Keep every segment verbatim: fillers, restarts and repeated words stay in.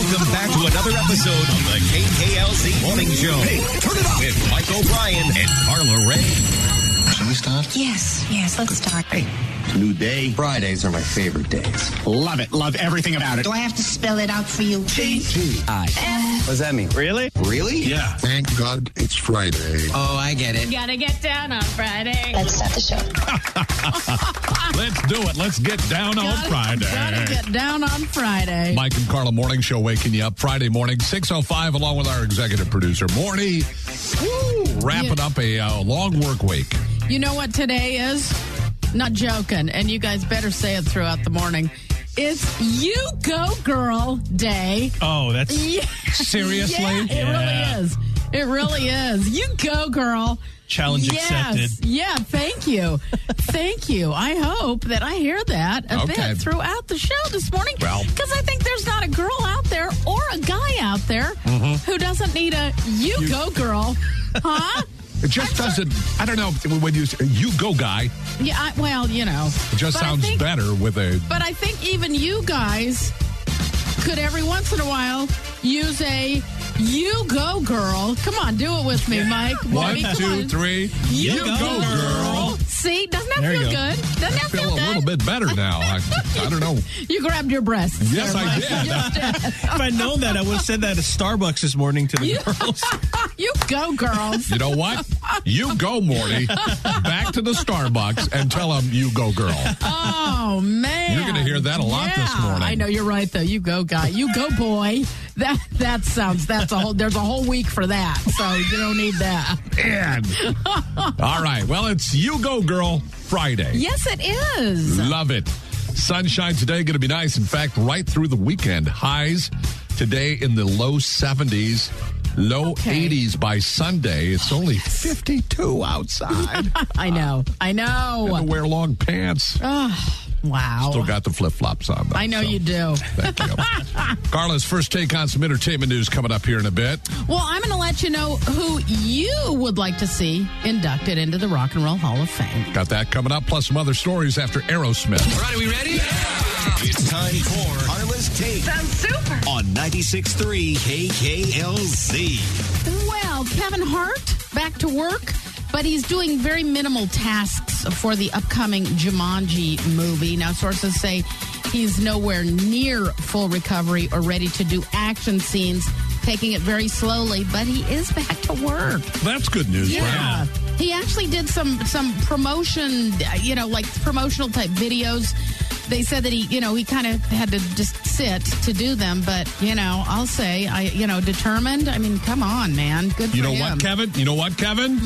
Welcome back to another episode of the K K L Z Morning Show. Hey, turn it up! With Mike O'Brien and Carla Ray. Shall we start? Yes, yes, let's start. Hey, it's a new day. Fridays are my favorite days. Love it. Love everything about it. Do I have to spell it out for you? G G I. F. What does that mean? Really? Really? Yeah. Thank God it's Friday. Oh, I get it. Gotta get down on Friday. Let's start the show. Let's do it. Let's get down on Gotta- Friday. Gotta get down on Friday. Mike and Carla Morning Show waking you up Friday morning, six oh five, along with our executive producer, Morty. Woo, wrapping Yeah. up a uh, long work week. You know what today is? Not joking, and you guys better say it throughout the morning. It's You Go Girl Day. Oh, that's Yeah. seriously? Yeah, it Yeah. really is. It really is. You go, girl. Challenge yes. accepted. Yeah, thank you. Thank you. I hope that I hear that a Okay. bit throughout the show this morning. Well. Because I think there's not a girl out there or a guy out there Mm-hmm. who doesn't need a you, go, girl. Huh? It just doesn't, I don't know, when you say, you go guy, Yeah, I, well, you know. it just But I sounds think- better with a, But I think even you guys could every once in a while use a you go girl. Come on, do it with me, Mike. one, Bobby, come two, on. three, You, You go, go, girl. See, doesn't that There you feel go. good? Doesn't that I feel feel a good? little bit better now. I, I don't know. You grabbed your breasts. Yes, there, I Mike. did. You just did. If I'd known that, I would have said that at Starbucks this morning to the You- girls. You go, girls. You know what? You go, Morty, back to the Starbucks and tell them you go, girl. Oh, man. You're gonna hear that a lot this Yeah. morning. I know, you're right, though. You go, guy. You go, boy. That that sounds, that's a whole, there's a whole week for that, so you don't need that. Man. All right. Well, it's You Go Girl Friday. Yes, it is. Love it. Sunshine today, going to be nice. In fact, right through the weekend. Highs today in the low seventies, low Okay. eighties by Sunday. It's only fifty-two outside. I know. I know. Got to wear long pants. Wow. Still got the flip-flops on, though. I know so you do. Thank you. Carla's first take on some entertainment news coming up here in a bit. Well, I'm going to let you know who you would like to see inducted into the Rock and Roll Hall of Fame. Got that coming up, plus some other stories after Aerosmith. All right, are we ready? It's time for Carla's Take. Sounds super. On ninety-six point three K K L Z. Well, Kevin Hart back to work, but he's doing very minimal tasks for the upcoming Jumanji movie. Now, sources say he's nowhere near full recovery or ready to do action scenes, taking it very slowly, but he is back to work. That's good news, Yeah. He actually did some some promotion, you know, like promotional type videos. They said that he, you know, he kind of had to just sit to do them, but, you know, I'll say, I, you know, determined. I mean, come on, man. Good You for know him. what, Kevin? You know what, Kevin?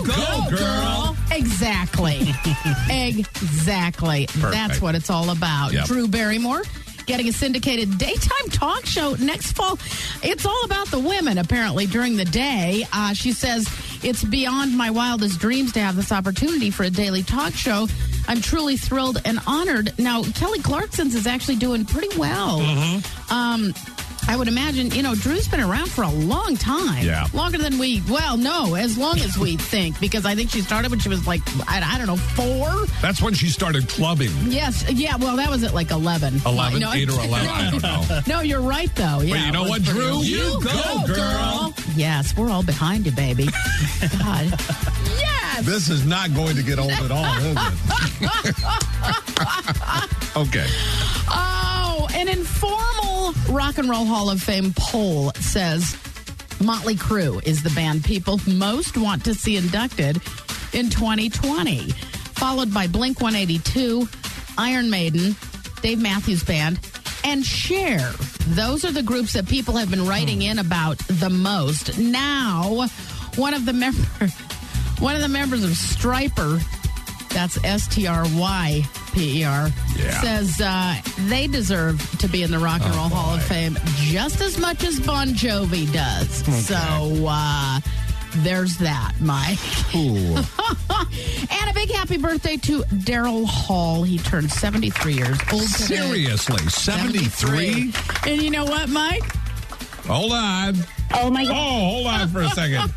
Exactly. Exactly. That's what it's all about. Yep. Drew Barrymore getting a syndicated daytime talk show next fall. It's all about the women, apparently, during the day. Uh, she says, it's beyond my wildest dreams to have this opportunity for a daily talk show. I'm truly thrilled and honored. Now, Kelly Clarkson's is actually doing pretty well. Mm-hmm. Um, I would imagine, you know, Drew's been around for a long time. Yeah. Longer than we, well, no, as long as we think, because I think she started when she was like, I, I don't know, four? That's when she started clubbing. Yes, yeah, well, that was at like eleven. eleven, No, eight or eleven, I don't know. No, you're right, though. Yeah, But you it know was what, pretty Drew? old. You go, girl. Yes, we're all behind you, baby. God. Yes. This is not going to get old at all, is it? Okay. Oh, an informal Rock and Roll Hall of Fame poll says Motley Crue is the band people most want to see inducted in twenty twenty, followed by Blink one eighty-two, Iron Maiden, Dave Matthews Band, and Cher. Those are the groups that people have been writing in about the most. Now, one of the members, one of the members of Stryper, that's S T R Y P E R, Yeah. says uh, they deserve to be in the Rock and Oh, Roll Hall of boy. Fame just as much as Bon Jovi does. So uh, there's that, Mike. Ooh. And a big happy birthday to Daryl Hall. He turned seventy-three years old today. Seriously, seventy-three? And you know what, Mike? Hold on. Oh, my God. Oh, hold on for a second.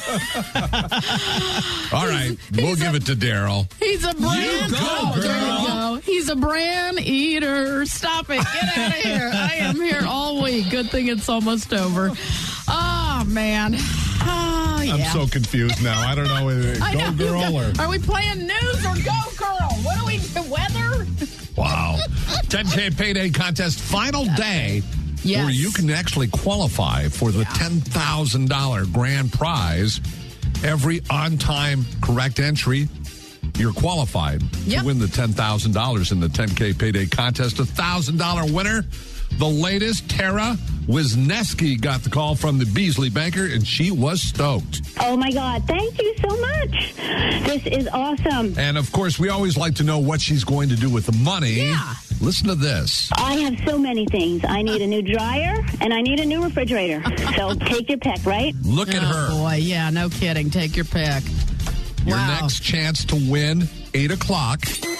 All right, we'll give it to Daryl. He's a brand. You go, oh, there girl. you go. He's a brand eater. Stop it. Get out of here. I am here all week. Good thing it's almost over. Oh, man. Oh, yeah. I'm so confused now. I don't know whether I go know. girl or... Are we playing news or go girl? What do we do? Weather? Wow. ten K payday contest final day Yes. where you can actually qualify for the ten thousand dollars grand prize. Every on-time correct entry, you're qualified Yep. to win the ten thousand dollars in the ten K payday contest. A one thousand dollars winner. The latest, Tara Wisniewski, got the call from the Beasley Banker, and she was stoked. Oh, my God. Thank you so much. This is awesome. And, of course, we always like to know what she's going to do with the money. Yeah. Listen to this. I have so many things. I need a new dryer, and I need a new refrigerator. So take your pick, right? Look at Oh, her. boy. Yeah, no kidding. Take your pick. Your Wow. next chance to win, eight o'clock.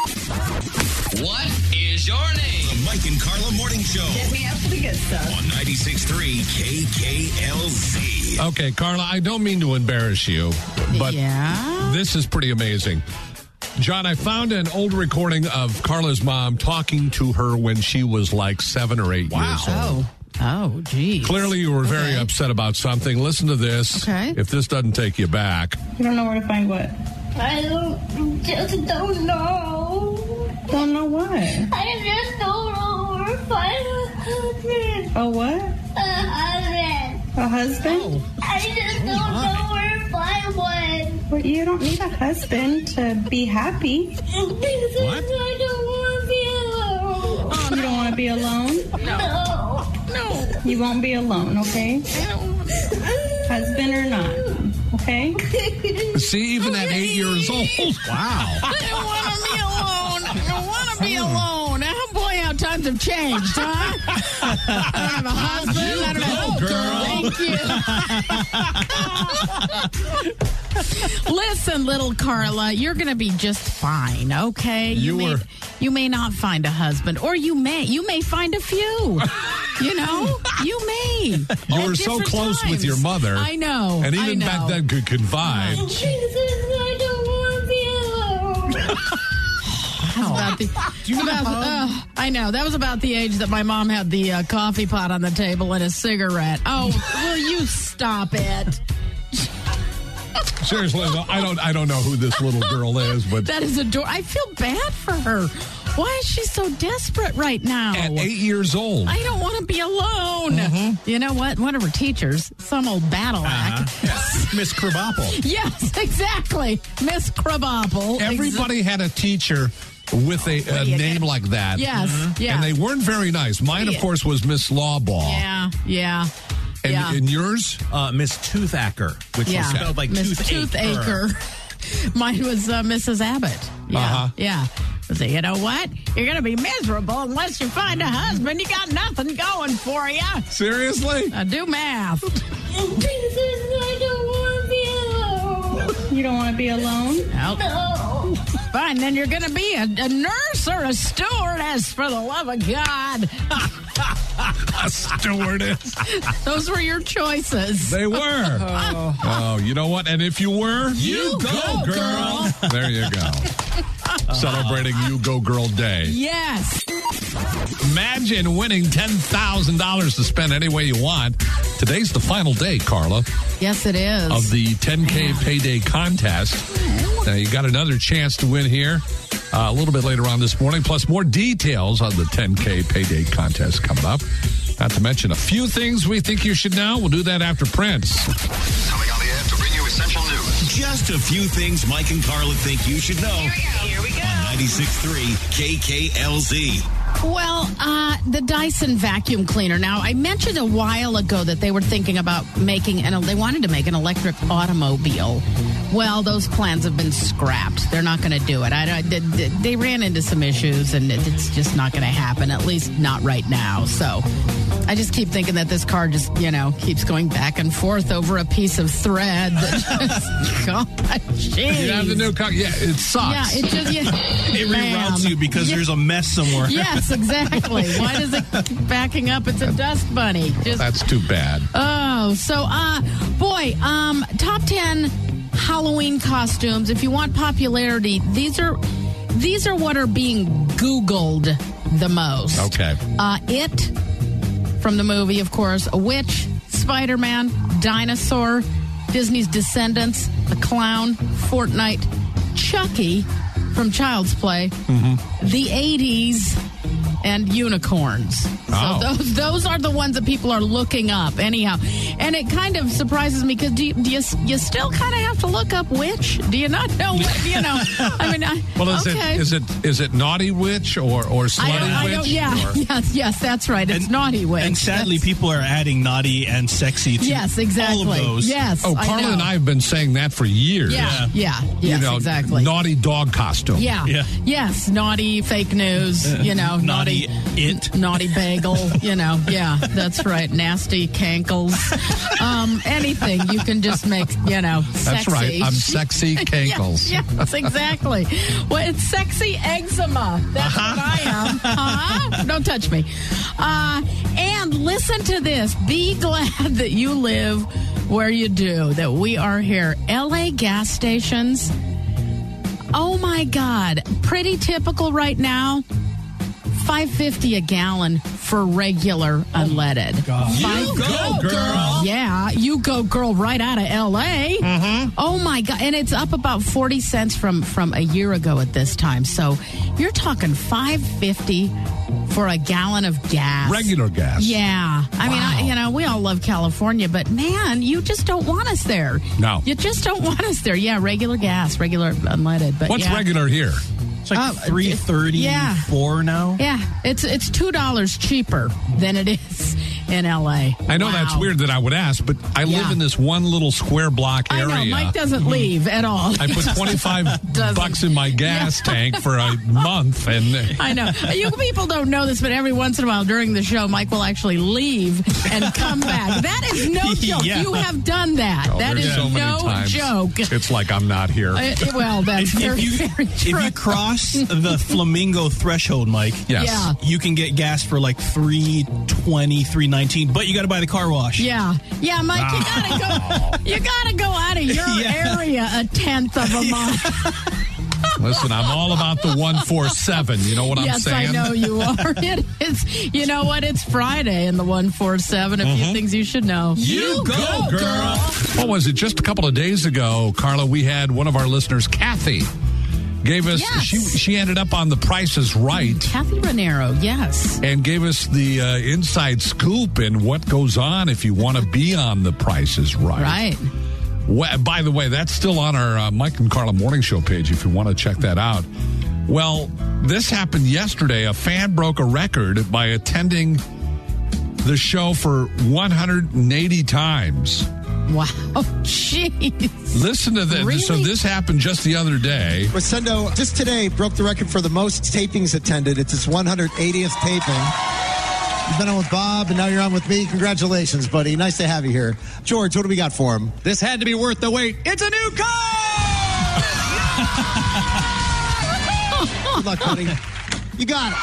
What is your name? The Mike and Carla Morning Show. Get me up to the good stuff. On ninety-six point three K K L Z. Okay, Carla, I don't mean to embarrass you, but Yeah. this is pretty amazing. John, I found an old recording of Carla's mom talking to her when she was like seven or eight years old. Oh. Oh, geez. Clearly, you were very Okay. upset about something. Listen to this. Okay. If this doesn't take you back. You don't know where to find what? I don't, just don't know. Don't know what? I just don't know where to find a husband. Oh, what? A husband. A husband? I just don't know where to find one. Well, you don't need a husband to be happy. Because I don't want to be alone. You don't want to be alone? No. No. You won't be alone, okay? Husband or not, okay? See, even at eight years old. Wow. I don't want to be alone. I don't want to be alone. Oh, boy, how times have changed, huh? I don't have a husband. I don't have Thank you. Listen, little Carla, you're going to be just fine, okay? You may, were- you may not find a husband, or you may. You may find a few. You know? You may. You At were so different close with times. your mother. I know. And I even know. back then could confide. Jesus, I don't want to be alone. About the, about, uh, I know. That was about the age that my mom had the uh, coffee pot on the table and a cigarette. Oh, will you stop it? Seriously, though, I don't I don't know who this little girl is, but That is adorable. I feel bad for her. Why is she so desperate right now? at eight years old. I don't want to be alone. Mm-hmm. You know what? One of her teachers, some old battle act. Uh-huh. Miss Krabappel. Yes, exactly. Miss Krabappel. Everybody had a teacher with a, a you name get? like that. Yes, yeah. And they weren't very nice. Mine, of Yeah. course, was Miss Lawball. Yeah, yeah. And, yeah. and yours? Uh, Miss Toothacher, which Yeah. was spelled like Miss Toothacher. Toothacher. Mine was uh, Missus Abbott. Yeah, Uh-huh. yeah. So, you know what? You're going to be miserable unless you find a husband. You got nothing going for you. Seriously? Uh, do math. Jesus, I don't want to be alone. You don't want to be alone? Nope. No. Fine, then you're going to be a, a nurse or a stewardess, for the love of God. A stewardess. Those were your choices. They were. Oh. oh, you know what? And if you were, You go, girl. There you go. Celebrating You Go Girl Day. Yes. Imagine winning ten thousand dollars to spend any way you want. Today's the final day, Carla, Yes, it is. of the ten K payday contest. Now, you got another chance to win here uh, a little bit later on this morning, plus more details on the ten K payday contest coming up. Not to mention a few things we think you should know. We'll do that after Prince. Coming on the air to bring you essential news. Just a few things Mike and Carla think you should know. Here we go. On ninety-six point three K K L Z. Well, uh, the Dyson vacuum cleaner. Now, I mentioned a while ago that they were thinking about making, and they wanted to make an electric automobile. Well, those plans have been scrapped. They're not going to do it. I, I, they, they ran into some issues, and it's just not going to happen, at least not right now. So I just keep thinking that this car just, you know, keeps going back and forth over a piece of thread. That just, God, jeez. You have the new car. Yeah, it sucks. Yeah, it just, yeah. It reroutes you because Yeah. there's a mess somewhere. Yes, exactly. Why does it keep backing up? It's a dust bunny. Just That's too bad. oh know. So, uh, boy, um, top ten Halloween costumes. If you want popularity, these are these are what are being Googled the most. Okay. Uh, It, from the movie, of course. A witch, Spider-Man, dinosaur, Disney's Descendants, a clown, Fortnite, Chucky from Child's Play, mm-hmm. the eighties, and unicorns. Oh. So those those are the ones that people are looking up anyhow. And it kind of surprises me because do you, do you, you still kind of have to look up witch? Do you not know what, you know? I mean, I, Well, is okay. it is it is it naughty witch or, or slutty I don't, I witch? don't, yeah, or? yes, yes, that's right. It's And- naughty witch. And sadly, That's- people are adding naughty and sexy to yes, exactly. all of those. Yes, Oh, I Carla know. and I have been saying that for years. Yeah, yeah, yes, you know, exactly. naughty dog costume. Yeah. Yeah. Yes. Naughty fake news. You know. Naughty it. Naughty bagel. You know. Yeah. That's right. Nasty cankles. Um. Anything you can just make. You know. That's Sexy. right. I'm sexy cankles. Yes, yes, exactly. Well, it's sexy eczema. That's what I am. Huh? Don't touch me. Uh, and listen to this. Be glad that you live where you do. That we are here. L A gas stations. Oh my God. Pretty typical right now. five fifty a gallon for regular unleaded. God. Five- You go, girl. Yeah, you go, girl, right out of L A. Mm-hmm. Oh my God. And it's up about forty cents from, from a year ago at this time. So you're talking five fifty for a gallon of gas. Regular gas. Yeah. I mean, I, Wow. you know, we all love California, but man, you just don't want us there. No. You just don't want us there. Yeah, regular gas, regular unleaded. But What's yeah. regular here? It's like Uh, three thirty-four yeah. now. Yeah, it's it's two dollars cheaper than it is in L A. I know Wow. that's weird that I would ask, but I live Yeah. in this one little square block I area. know Mike doesn't leave at all. I put twenty-five Doesn't. bucks in my gas tank for a month, and I know. You people don't know this, but every once in a while during the show, Mike will actually leave and come back. That is no joke. Yeah. You have done that. oh, that there's is so many no times joke. It's like I'm not here. Uh, well, that's If, very, if you very true. if you cross the flamingo threshold, Mike, yes. Yeah. you can get gas for like three twenty, three nineteen, but you got to buy the car wash. Yeah, yeah, Mike, you gotta go. You gotta go out of your Yeah. area a tenth of a mile. Listen, I'm all about the one four seven. You know what I'm Yes, saying? I know you are. It is. You know what? It's Friday in the one four seven. A few things you should know. You go, girl. What was it? Just a couple of days ago, Carla, we had one of our listeners, Kathy, gave us, Yes. she she ended up on The Price is Right Kathy Ranero, yes. and gave us the uh, inside scoop in what goes on if you want to be on The Price is Right. Right. Well, by the way, that's still on our uh, Mike and Carla Morning Show page if you want to check that out. Well, this happened yesterday. A fan broke a record by attending the show for one hundred eighty times. Wow. Jeez. Listen to this. Really? So this happened just the other day. Rosendo just today broke the record for the most tapings attended. It's his one hundred eightieth taping. You've been on with Bob, and now you're on with me. Congratulations, buddy. Nice to have you here. George, what do we got for him? This had to be worth the wait. It's a new car! Good luck, buddy. You got it.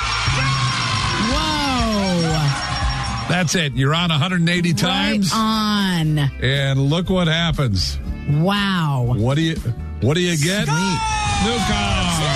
Whoa. That's it. You're on one hundred eighty times. Right on. And look what happens. Wow. What do you what do you get? New car.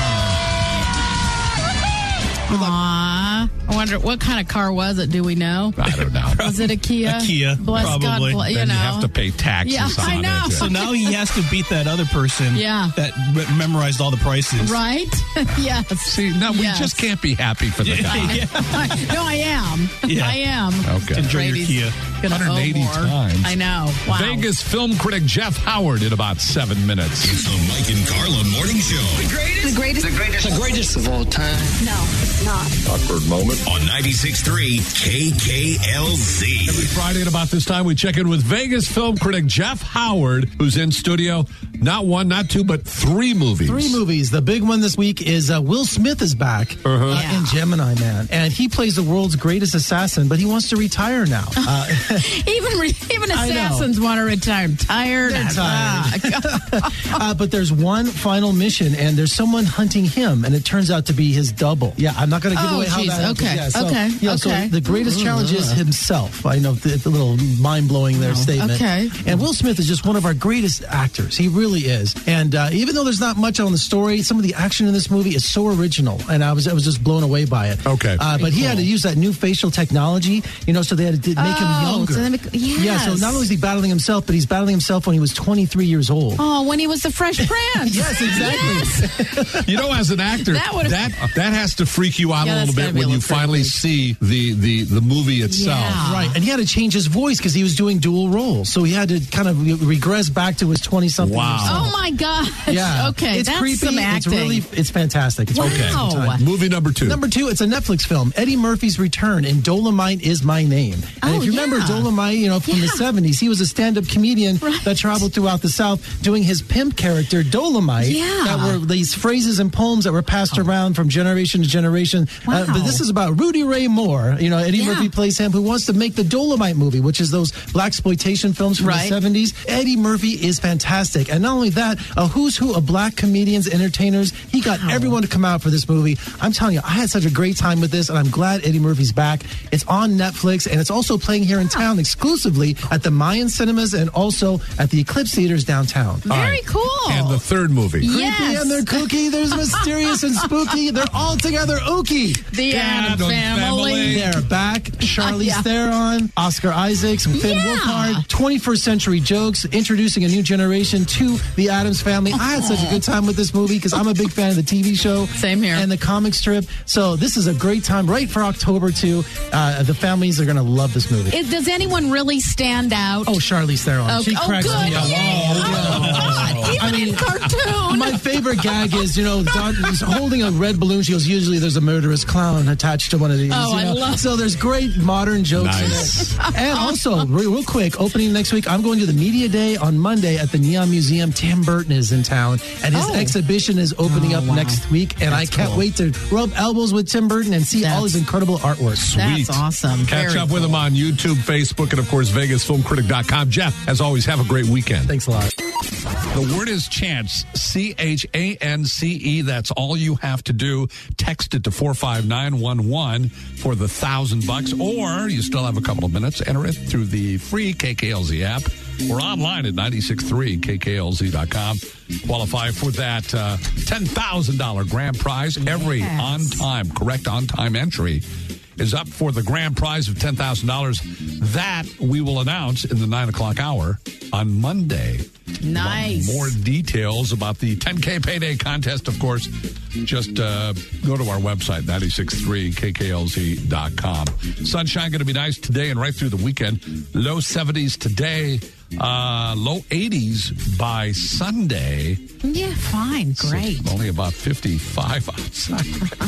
Aw. I wonder what kind of car was it? Do we know? I don't know. Was it a Kia? A Kia, Bless probably. God, bl- you Then know. you have to pay taxes Yeah, on I know. it. So now he has to beat that other person Yeah. that me- memorized all the prices. Right? Yes. See, no, we Yes. just can't be happy for the guy. No, I am. Yeah. I am. Okay. Enjoy your Brady's Kia. gonna one hundred eighty owe more. times. I know. Wow. Vegas film critic Jeff Howard in about seven minutes. It's the Mike and Carla Morning Show. The greatest. The greatest. The greatest of all time. No, it's not. Awkward moment. On ninety-six point three K K L Z. Every Friday at about this time, we check in with Vegas film critic Jeff Howard, who's in studio. Not one, not two, but three movies. Three movies. The big one this week is uh, Will Smith is back uh, Yeah. in Gemini Man, and he plays the world's greatest assassin, but he wants to retire now. Uh, even re- even assassins want to retire. I'm tired. They're tired. uh, but there's one final mission, and there's someone hunting him, and it turns out to be his double. Yeah, I'm not going to give Oh, away how geez. that happens. Okay, Yeah, so, okay, yeah, so okay. the greatest Ooh. challenge is himself. I know the, the little mind-blowing there Oh, statement. okay. And Will Smith is just one of our greatest actors. He really is. And uh, even though there's not much on the story, some of the action in this movie is so original, and I was I was just blown away by it. Okay. Uh, but he had to use that new facial technology, you know, so they had to make him Oh, younger. so they make- Yeah, so yes. not only is he battling himself, but he's battling himself when he was twenty-three years old. Oh, when he was the Fresh Prince. Yes, exactly. Yes. You know, as an actor, That that, would've- that has to freak you out Yeah, a that's little gotta bit be a when you little finally freaky. see the, the, the movie itself. Yeah. Right, and he had to change his voice because he was doing dual roles. So he had to kind of re- regress back to his twenty-something. Wow. years old. Oh my gosh. Yeah. Okay, it's that's creepy. some acting. It's really, it's fantastic. It's Wow. okay. It's a good time. Movie number two. Number two, it's a Netflix film, Eddie Murphy's Return in Dolomite Is My Name. And Oh, if you remember yeah. Dolomite, you know, from the Yeah. seventies, he was a stand-up comedian Right. that traveled throughout the South doing his pimp character, Dolomite. Yeah. That were these phrases and poems that were passed around from generation to generation. Uh, Wow. but this is about Rudy Ray Moore. You know, Eddie Yeah. Murphy plays him, who wants to make the Dolomite movie, which is those blaxploitation films from Right. the seventies. Eddie Murphy is fantastic. And not only that, a who's who of black comedians, entertainers. He got Wow. everyone to come out for this movie. I'm telling you, I had such a great time with this, and I'm glad Eddie Murphy's back. It's on Netflix, and it's also playing here in town exclusively at the Mayan Cinemas and also at the Eclipse Theaters downtown. Very All right. cool. And the third movie. Yes. Creepy and they're kooky. There's mysterious and spooky. They're all together ooky. The Addams Addams family. Family. They're back. Charlize Yeah. Theron, Oscar Isaacs, and Finn Yeah. Wolfhard. twenty-first century jokes, introducing a new generation to the Addams family. I had such a good time with this movie because I'm a big fan of the T V show. Same here. And the comic strip. So this is a great time, right for October, too. Uh, the families are going to love this movie. It, does anyone really stand out? Oh, Charlize Theron. Oh, She oh, cracks good. me up. Yay. Oh, God. Even I mean, in cartoon. My favorite gag is, you know, Don is holding a red balloon. She goes, usually there's a murderous clown attached to one of these. Oh, you I know? love- So there's great modern jokes Nice. in it. And also, real, real quick, opening next week, I'm going to the Media Day on Monday at the Neon Museum. Tim Burton is in town, and his Oh. exhibition is opening Oh, up wow. next week. And That's I can't cool. wait to rub elbows with Tim Burton and see all his That's- incredible artwork. Sweet. That's awesome. Catch Very up with cool. him on YouTube, Facebook, and of course, Vegas Film Critic dot com. Jeff, as always, have a great weekend. Thanks a lot. The word is chance. C H A N C E. That's all you have to do. Text it to four five nine one one for the thousand bucks, or you still have a couple of minutes. Enter it through the free K K L Z app or online at nine six three K K L Z dot com. Qualify for that uh, ten thousand dollars grand prize. Every Yes. on time, correct on time entry is up for the grand prize of ten thousand dollars. That we will announce in the nine o'clock hour on Monday. Nice. More details about the ten K Payday Contest, of course, just uh, go to our website, nine six three K K L Z dot com. Sunshine going to be nice today and right through the weekend. Low seventies today, uh, low eighties by Sunday. Yeah, fine. Great. So only about fifty-five outside.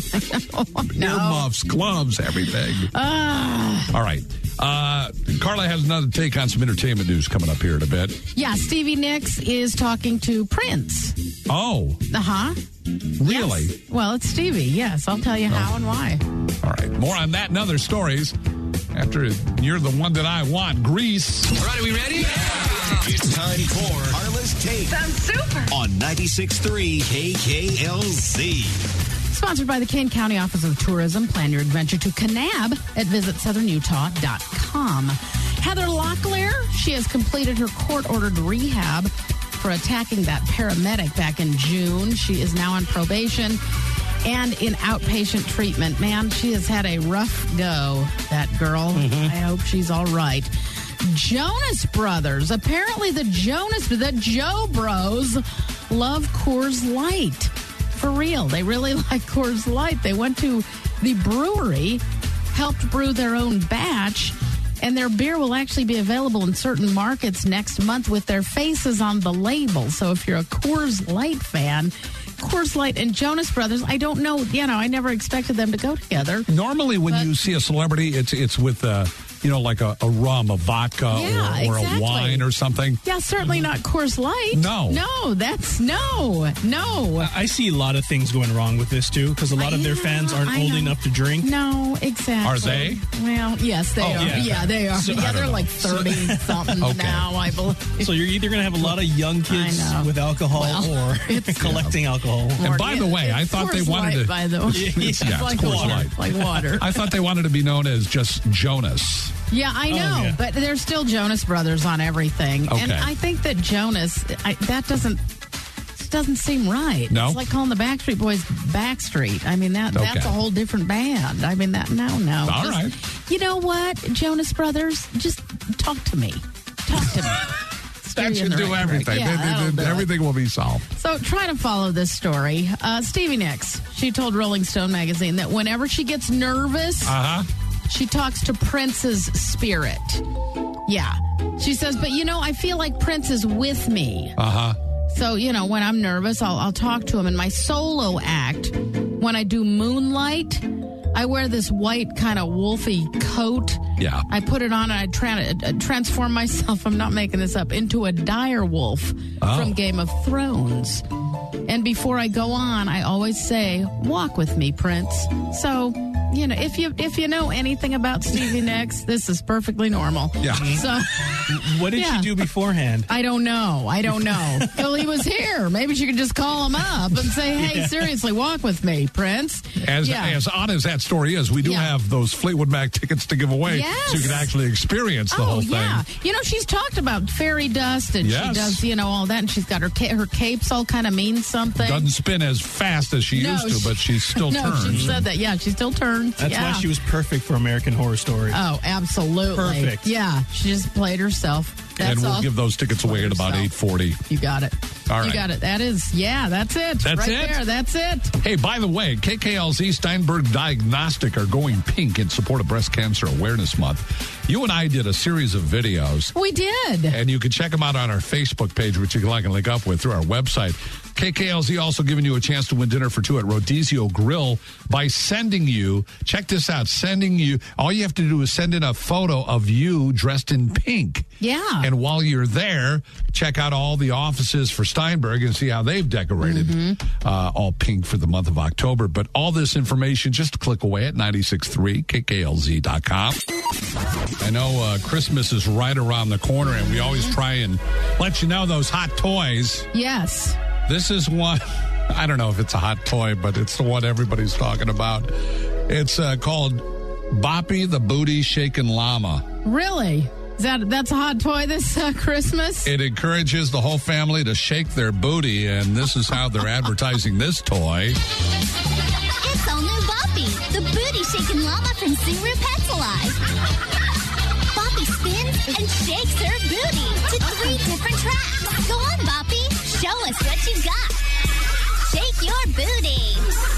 Earmuffs, gloves, everything. Ah. All right. Uh, Carla has another take on some entertainment news coming up here in a bit. Yeah, Stevie Nicks is talking to Prince. Oh, Uh-huh. really? Yes. Well, it's Stevie. Yes, I'll tell you how and why. All right. More on that and other stories after You're the One That I Want, Grease. All right, are we ready? It's time for Carla's Take. Sounds super. On ninety-six point three K K L Z. Sponsored by the Kane County Office of Tourism. Plan your adventure to Kanab at visit southern utah dot com. Heather Locklear, she has completed her court-ordered rehab for attacking that paramedic back in June. She is now on probation and in outpatient treatment. Man, she has had a rough go, that girl. I hope she's all right. Jonas Brothers. Apparently the Jonas, the Joe Bros love Coors Light. For real. They really like Coors Light. They went to the brewery, helped brew their own batch, and their beer will actually be available in certain markets next month with their faces on the label. So if you're a Coors Light fan, Coors Light and Jonas Brothers, I don't know, you know, I never expected them to go together. Normally, when But- you see a celebrity, it's it's with uh, you know, like a, a rum, a vodka, Yeah, or, or exactly. a wine or something. Yeah, certainly not Coors Light. No. No, that's no, no. I see a lot of things going wrong with this, too, because a lot of their Yeah, fans aren't I old know. enough to drink. No, exactly. Are they? Well, yes, they Oh, are. yeah. Yeah, they are. So- I yeah, don't they're know. like thirty-something Okay. now, I believe. So you're either going to have a lot of young kids I know. with alcohol Well, or it's- collecting alcohol. And by the way, I thought they Coors wanted Light, to. by the way. Yeah, it's Yeah, like Coors water. Light. Like water. I thought they wanted to be known as just Jonas. Yeah, I know, Oh, yeah. but there's still Jonas Brothers on everything, and Okay. I think that Jonas, I, that doesn't doesn't seem right. No? It's like calling the Backstreet Boys Backstreet. I mean that Okay. that's a whole different band. I mean that no no. All Just- right. You know what, Jonas Brothers, just talk to me. Talk to me. Steer That you in should the do right everything. direction. Yeah, They- they- that'll they- do it. everything will be solved. So try to follow this story. Uh, Stevie Nicks, she told Rolling Stone magazine that whenever she gets nervous, Uh huh. she talks to Prince's spirit. Yeah. She says, but you know, I feel like Prince is with me. Uh huh. So, you know, when I'm nervous, I'll, I'll talk to him. In my solo act, when I do Moonlight, I wear this white kind of wolfy coat. Yeah. I put it on and I tra- uh, transform myself, I'm not making this up, into a dire wolf Oh. from Game of Thrones. And before I go on, I always say, walk with me, Prince. So, you know, if you if you know anything about Stevie Nicks, this is perfectly normal. Yeah. So What did Yeah. she do beforehand? I don't know. I don't know. Well, he was here. Maybe she could just call him up and say, hey, Yeah. seriously, walk with me, Prince. As yeah. as odd as that story is, we do Yeah. have those Fleetwood Mac tickets to give away, Yes. so you can actually experience the oh, whole thing. yeah. You know, she's talked about fairy dust and Yes. she does, you know, all that. And she's got her ca- her capes all kind of mean something. Doesn't spin as fast as she No, used to, she- but she still no, turns. she said that. Yeah, she still turns. That's yeah. why she was perfect for American Horror Story. Oh, absolutely. Perfect. Yeah, she just played herself. That's and we'll all. give those tickets away at about Yourself. eight forty. You got it. All You right. got it. That is, yeah, that's it. That's right it? there. That's it. Hey, by the way, K K L Z Steinberg Diagnostic are going pink in support of Breast Cancer Awareness Month. You and I did a series of videos, We did. and you can check them out on our Facebook page, which you can like and link up with through our website. K K L Z also giving you a chance to win dinner for two at Rodizio Grill by sending you, check this out, sending you, all you have to do is send in a photo of you dressed in pink. Yeah. And while you're there, check out all the offices for Steinberg and see how they've decorated uh, all pink for the month of October. But all this information, just click away at nine six three K K L Z dot com. I know uh, Christmas is right around the corner, and we always try and let you know those hot toys. Yes. This is one, I don't know if it's a hot toy, but it's the one everybody's talking about. It's uh, called Boppy the Booty Shaking Llama. Really? Is that that's a hot toy this uh, Christmas? It encourages the whole family to shake their booty, and this is how they're advertising this toy. It's all new Boppy, the booty-shaking llama from Suru Pets Alive. Boppy spins and shakes her booty to three different tracks. Go on, Boppy. Show us what you got. Shake your booty.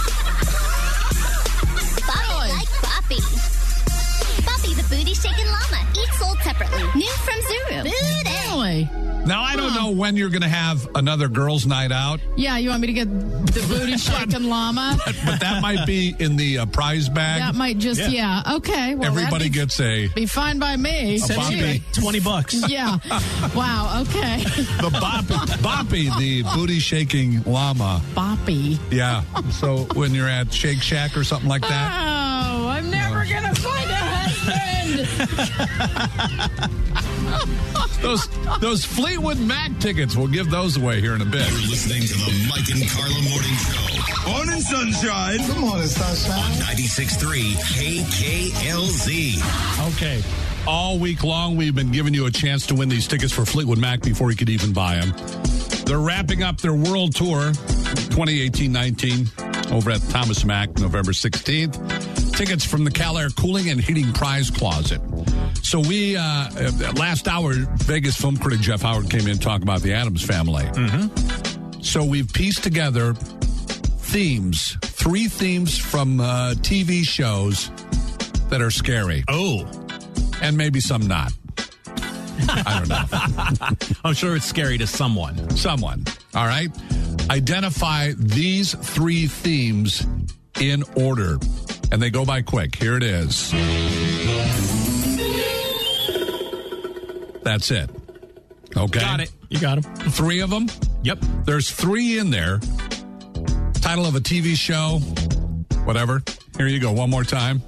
Boppy like Boppy. Boppy the booty-shaking llama. Each sold separately. New from Zuru. Booty. Really? Now, I don't know when you're going to have another girls' night out, Yeah, you want me to get the booty shaking llama? but that might be in the uh, prize bag. That might just, yeah. Yeah. Okay. Well, Everybody that'd be, gets a be fine by me. A Boppy. twenty bucks. Yeah. Wow. Okay. the Boppy, Boppy, the booty shaking llama. Boppy. Yeah. So when you're at Shake Shack or something like that, Oh, I'm never going to find a husband. those those Fleetwood Mac tickets, we'll give those away here in a bit. You're listening to the Mike and Carla Morning Show. Morning, sunshine. Good morning, sunshine. On ninety-six point three K K L Z. Okay. All week long, we've been giving you a chance to win these tickets for Fleetwood Mac before you could even buy them. They're wrapping up their world tour, twenty eighteen nineteen, over at Thomas Mack, November sixteenth. Tickets from the Cal Air Cooling and Heating Prize Closet. So we, uh, last hour, Vegas film critic Jeff Howard came in talking about the Addams Family. Mm-hmm. So we've pieced together themes, three themes from uh, T V shows that are scary. Oh. And maybe some not. I don't know. I'm sure it's scary to someone. Someone. All right. Identify these three themes in order. And they go by quick. Here it is. That's it. Okay. Got it. You got them. Three of them? Yep. There's three in there. Title of a T V show, whatever. Here you go. One more time.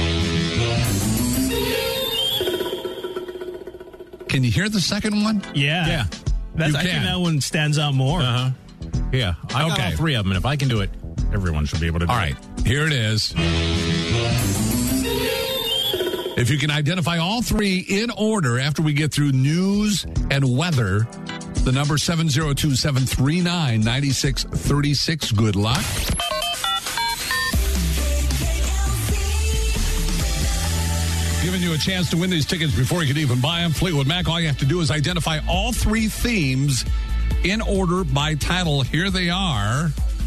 Can you hear the second one? Yeah. Yeah. That's, You I think can. that one stands out more. Uh-huh. Yeah. I got Okay. all three of them, and if I can do it, everyone should be able to do All it. right. Here it is. If you can identify all three in order after we get through news and weather, the number seven zero two, seven three nine, nine six three six. Good luck. Giving you a chance to win these tickets before you can even buy them. Fleetwood Mac, all you have to do is identify all three themes in order by title. Here they are.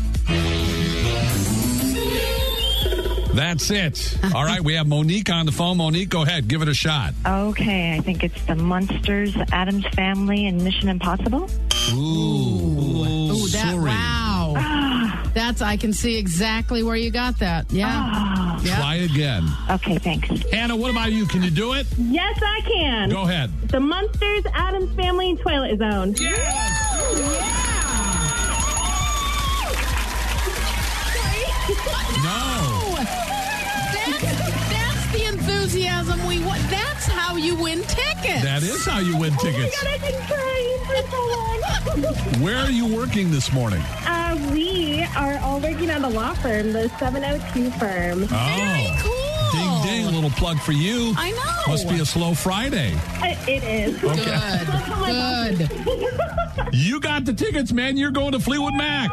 That's it. All right, we have Monique on the phone. Monique, go ahead. Give it a shot. Okay, I think it's the Munsters, Addams Family, and Mission Impossible. Ooh. Ooh, that, sorry. wow. That's, I can see exactly where you got that. Yeah. Yeah. Try again. Okay, thanks. Hannah, what about you? Can you do it? Yes, I can. Go ahead. The Munsters, Addams Family, and Toilet Zone. No. That's, that's the enthusiasm we want. That's how you win tickets. That is how you win tickets. Oh my God, I've been trying for so long. Where are you working this morning? Uh, we are all working at a law firm, the seven oh two firm. Oh. Very cool. Ding, ding. A little plug for you. I know. Must be a slow Friday. Uh, It is. Good. Good. You got the tickets, man. You're going to Fleetwood Mac.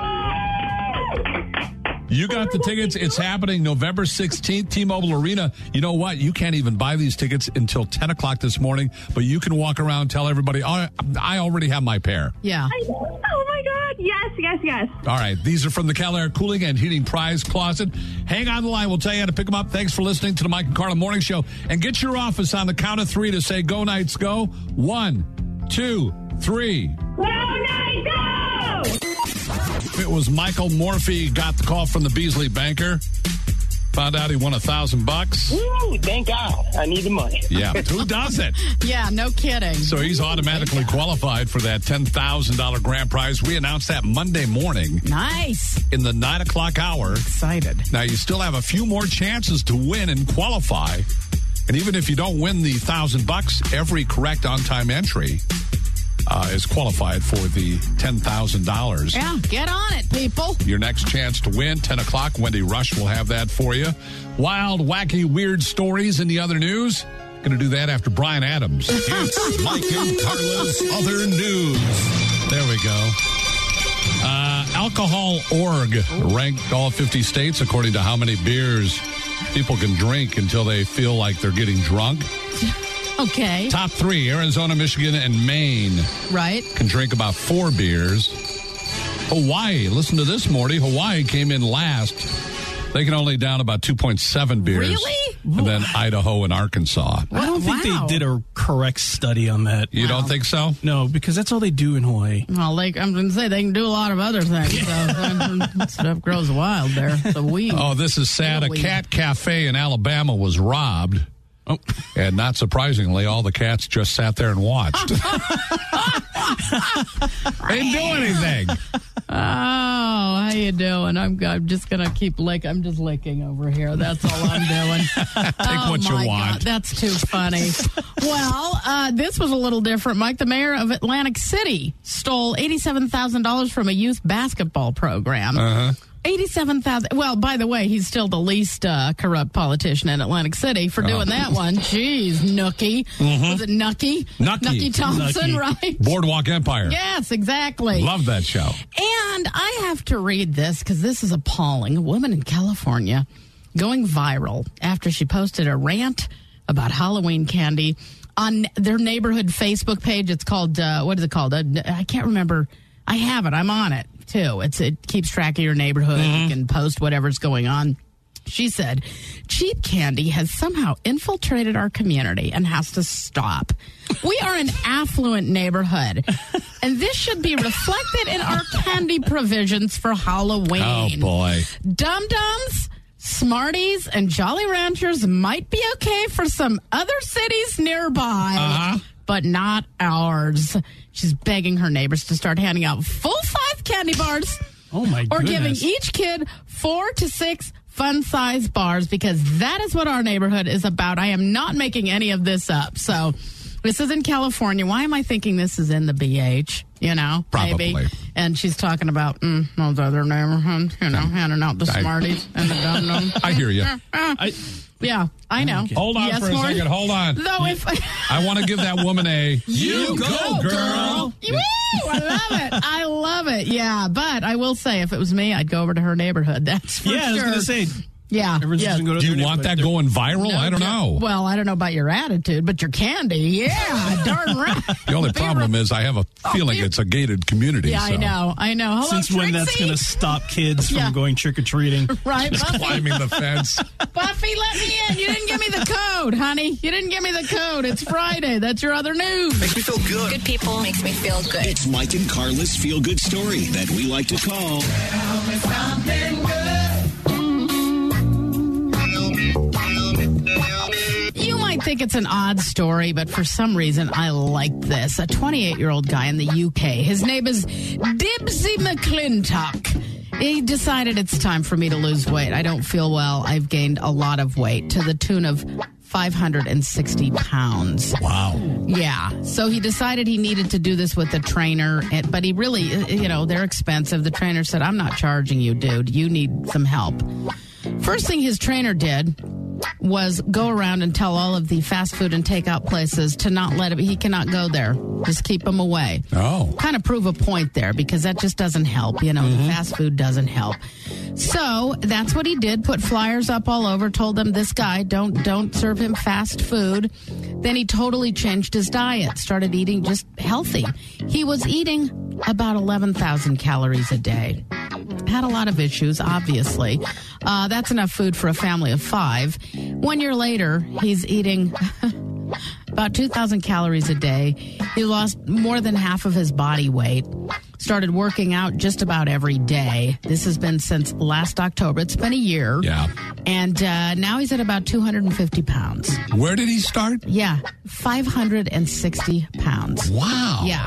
You got the tickets. It's happening November sixteenth, T-Mobile Arena. You know what? You can't even buy these tickets until ten o'clock this morning, but you can walk around and tell everybody, oh, I already have my pair. Yeah. I, oh my God. Yes, yes, yes. All right. These are from the Cal Air Cooling and Heating Prize Closet. Hang on the line. We'll tell you how to pick them up. Thanks for listening to the Mike and Carla Morning Show. And get your office on the count of three to say, go Knights, go. One, two, three. Go Knights, go! It was Michael Morphy got the call from the Beasley banker. Found out he won a thousand bucks. Ooh, thank God. I need the money. Yeah, but who doesn't? Yeah, no kidding. So he's automatically qualified for that ten thousand dollars grand prize. We announced that Monday morning. Nice. In the nine o'clock hour. Excited. Now, you still have a few more chances to win and qualify. And even if you don't win the thousand bucks, every correct on-time entry Uh, is qualified for the ten thousand dollars. Yeah, get on it, people. Your next chance to win, ten o'clock. Wendy Rush will have that for you. Wild, wacky, weird stories in the other news. Going to do that after Brian Adams. It's Mike and Carla's Other News. There we go. Uh, Alcohol Org ranked all fifty states according to how many beers people can drink until they feel like they're getting drunk. Okay. Top three, Arizona, Michigan, and Maine. Right. Can drink about four beers. Hawaii, listen to this, Morty. Hawaii came in last. They can only down about two point seven beers. Really? And then Idaho and Arkansas. I don't think Wow. they did a correct study on that. You don't think so? No, because that's all they do in Hawaii. Well, like I'm going to say, they can do a lot of other things. So stuff grows wild there. The weed. Oh, this is sad. A Weed. cat cafe in Alabama was robbed. Oh. And not surprisingly, all the cats just sat there and watched. They didn't do anything. Oh, how you doing? I'm, I'm just going to keep licking. I'm just licking over here. That's all I'm doing. Take oh, what you my want. God, that's too funny. Well, uh, this was a little different, Mike. The mayor of Atlantic City stole eighty-seven thousand dollars from a youth basketball program. Uh-huh. eighty-seven thousand. Well, by the way, he's still the least uh, corrupt politician in Atlantic City for doing Oh. that one. Jeez, Nookie. Mhm. Was it Nucky? Nucky. Thompson, Nucky. right? Boardwalk Empire. Yes, exactly. Love that show. And I have to read this because this is appalling. A woman in California going viral after she posted a rant about Halloween candy on their neighborhood Facebook page. It's called, uh, what is it called? Uh, I can't remember. I have it. I'm on it, too. It's It keeps track of your neighborhood. Mm-hmm. You can post whatever's going on. She said, cheap candy has somehow infiltrated our community and has to stop. We are an affluent neighborhood, and this should be reflected in our candy provisions for Halloween. Oh, boy. Dum-Dums, Smarties, and Jolly Ranchers might be okay for some other cities nearby. Uh-huh. But but not ours. She's begging her neighbors to start handing out full-size candy bars. Oh, my Or goodness. giving each kid four to six fun-size bars, because that is what our neighborhood is about. I am not making any of this up. So this is in California. Why am I thinking this is in the B H? You know, Probably. maybe. And she's talking about mm, those other neighborhoods, you know, handing out the I- Smarties and the dum-dum. I hear you. I, Yeah, I know. Hold on Yes, for a Lord? second. Hold on. Though if I want to give that woman a You go, girl. Woo, I love it. I love it. Yeah, but I will say, if it was me, I'd go over to her neighborhood. That's for yeah, I was sure. going to say. Yeah. Everyone's yeah. just gonna go to Do their you want that neighborhood. going viral? I don't know. Well, I don't know about your attitude, but your candy, yeah, darn right. The only Be problem right- is I have a feeling be- it's a gated community. Yeah, so. I know. I know. Hello, Since when that's Trixie? going to stop kids from Yeah. going trick-or-treating? Right, Just Buffy. climbing the fence. Buffy, let me in. You didn't give me the code, honey. You didn't give me the code. It's Friday. That's your other news. Makes me feel good. Good people makes me feel good. It's Mike and Carla's feel good story that we like to call You might think it's an odd story, but for some reason, I like this. A twenty-eight-year-old guy in the U K. His name is Dibsy McClintock. He decided it's time for me to lose weight. I don't feel well. I've gained a lot of weight to the tune of five hundred sixty pounds. Wow. Yeah. So he decided he needed to do this with a trainer, and- but he really, you know, they're expensive. The trainer said, I'm not charging you, dude. You need some help. First thing his trainer did was go around and tell all of the fast food and takeout places to not let him, he cannot go there. Just keep him away. Oh. Kind of prove a point there, because that just doesn't help. You know, Mm-hmm. the fast food doesn't help. So that's what he did. Put flyers up all over, told them this guy, don't, don't serve him fast food. Then he totally changed his diet, started eating just healthy. He was eating about eleven thousand calories a day. Had a lot of issues, obviously. Uh, that's enough food for a family of five. One year later, he's eating about two thousand calories a day. He lost more than half of his body weight. Started working out just about every day. This has been since last October. It's been a year. Yeah. And uh, now he's at about two hundred fifty pounds. Where did he start? Yeah, five hundred sixty pounds. Wow. Yeah.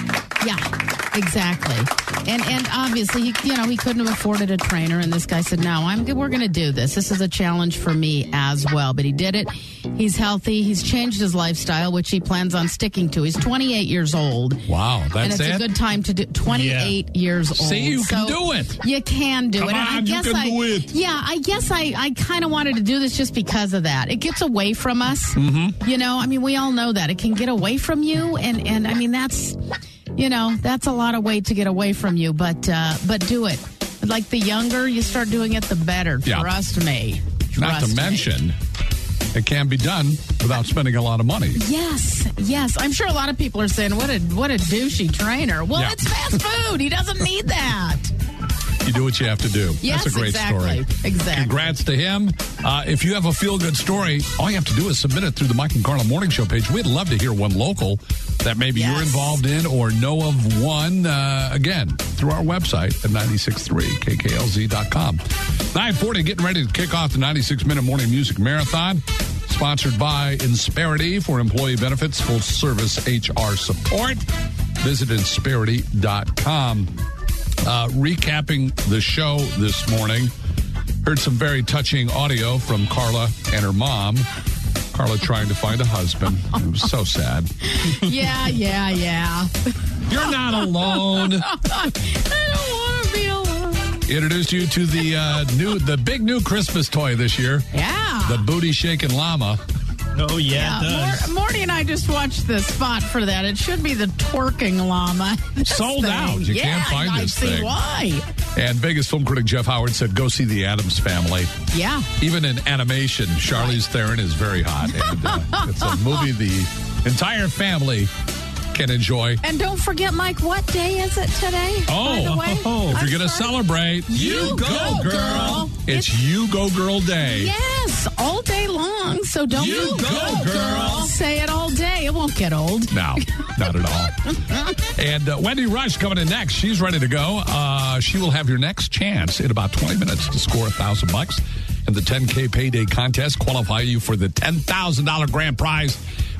Yeah, exactly. And and obviously, he, you know, he couldn't have afforded a trainer. And this guy said, no, I'm we're going to do this. This is a challenge for me as well. But he did it. He's healthy. He's changed his lifestyle, which he plans on sticking to. He's twenty-eight years old. Wow. That's and it's it? a good time to do. twenty-eight Yeah. years old. See, you can So do it. You can do Come it. And on, I you guess can I, do it. Yeah, I guess I, I kind of wanted to do this just because of that. It gets away from us. Mm-hmm. You know, I mean, we all know that. It can get away from you. And, and I mean, that's, you know, that's a lot of weight to get away from you. But, uh, but do it. Like the younger you start doing it, the better. Yeah. Trust me. Not Trust to me. mention, it can be done without spending a lot of money. Yes, yes. I'm sure a lot of people are saying, what a what a douchey trainer. Well, Yeah. it's fast food. He doesn't need that. You do what you have to do. Yes, That's a great exactly. story. Exactly. Congrats to him. Uh, if you have a feel-good story, all you have to do is submit it through the Mike and Carla Morning Show page. We'd love to hear one local that maybe Yes. you're involved in or know of one, uh, again, through our website at nine six three K K L Z dot com. nine forty, getting ready to kick off the ninety-six minute morning music marathon. Sponsored by Insperity for employee benefits, full service H R support. Visit Insperity dot com. Uh, recapping the show this morning, heard some very touching audio from Carla and her mom. Carla trying to find a husband. It was so sad. Yeah, yeah, yeah. You're not alone. I don't want to be alone. Introduced you to the uh, new, the big new Christmas toy this year. Yeah. The booty shaking llama. Oh, yeah, it does. Mor- Morty and I just watched the spot for that. It should be the twerking llama. This Sold thing. out. You yeah, can't find I this see thing. why. And Vegas film critic Jeff Howard said, go see the Addams Family. Yeah. Even in animation, Charlize Theron is very hot. And uh, it's a movie the entire family can enjoy. And don't forget, Mike, what day is it today? Oh, by the way? if I'm you're going to sorry. celebrate, You go, girl. It's You Go Girl Day. Yes, all day long. So don't You go, girl. Say it all day. It won't get old. No, not at all. And uh, Wendy Rush coming in next. She's ready to go. Uh, she will have your next chance in about twenty minutes to score a thousand bucks in the ten K payday contest. Qualify you for the ten thousand dollars grand prize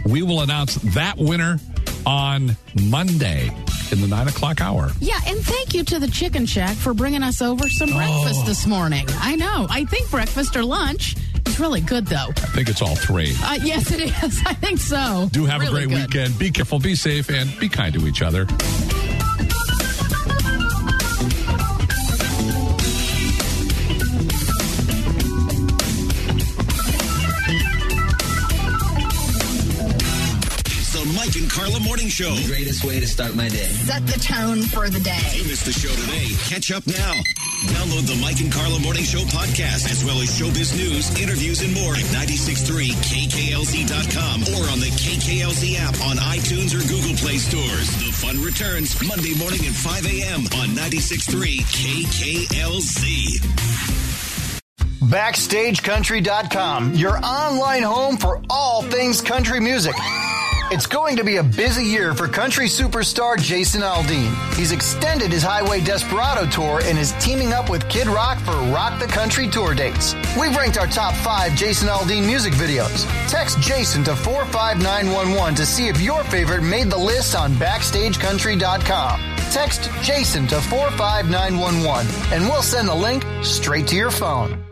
We will announce that winner on Monday in the nine o'clock hour. Yeah, and thank you to the Chicken Shack for bringing us over some breakfast this morning. I know. I think breakfast or lunch. It's really good, though. I think it's all three. Uh, yes, it is. I think so. Do have really a great good. weekend. Be careful, be safe, and be kind to each other. Mike and Carla Morning Show. The greatest way to start my day. Set the tone for the day. If you missed the show today, catch up now. Download the Mike and Carla Morning Show podcast, as well as showbiz news, interviews, and more at nine six three K K L Z dot com or on the K K L Z app on iTunes or Google Play stores. The fun returns Monday morning at five a.m. on nine six three K K L Z. Backstage Country dot com, your online home for all things country music. It's going to be a busy year for country superstar Jason Aldean. He's extended his Highway Desperado tour and is teaming up with Kid Rock for Rock the Country tour dates. We've ranked our top five Jason Aldean music videos. Text Jason to four five nine one one to see if your favorite made the list on Backstage Country dot com. Text Jason to four five nine one one and we'll send the link straight to your phone.